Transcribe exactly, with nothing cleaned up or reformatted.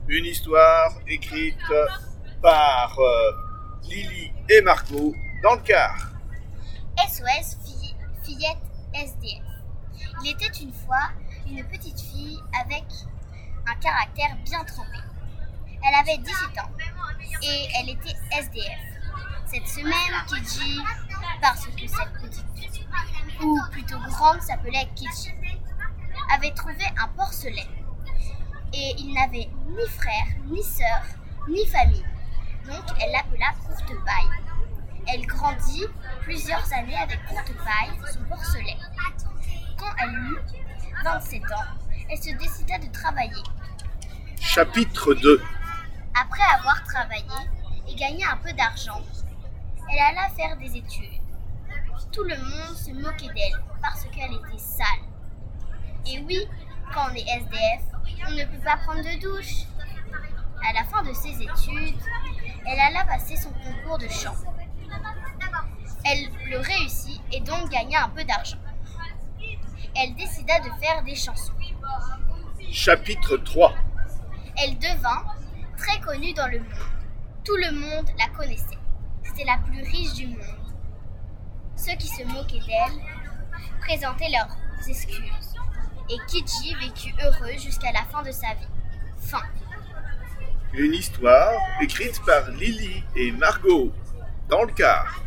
Une histoire écrite par euh, Lily et Margot dans le Car. S O S fille, fillette S D F. Il était une fois une petite fille avec un caractère bien trempé. Elle avait dix-huit ans et elle était S D F. Cette semaine, Kidji, parce que cette petite fille, ou plutôt grande, s'appelait Kidji, avait trouvé un porcelet. Et il n'avait ni frère, ni sœur, ni famille. Donc elle l'appela Courtepaille. Elle grandit plusieurs années avec Courtepaille, son porcelet. Quand elle eut vingt-sept ans, elle se décida de travailler. Chapitre deux. Après avoir travaillé et gagné un peu d'argent, elle alla faire des études. Tout le monde se moquait d'elle parce qu'elle était sale. Et oui, quand on est S D F, on ne peut pas prendre de douche. À la fin de ses études, elle alla passer son concours de chant. Elle le réussit et donc gagna un peu d'argent. Elle décida de faire des chansons. Chapitre trois. Elle devint très connue dans le monde. Tout le monde la connaissait. C'était la plus riche du monde. Ceux qui se moquaient d'elle présentaient leurs excuses. Et Kidji vécut heureux jusqu'à la fin de sa vie. Fin. Une histoire écrite par Lily et Margot dans le Car.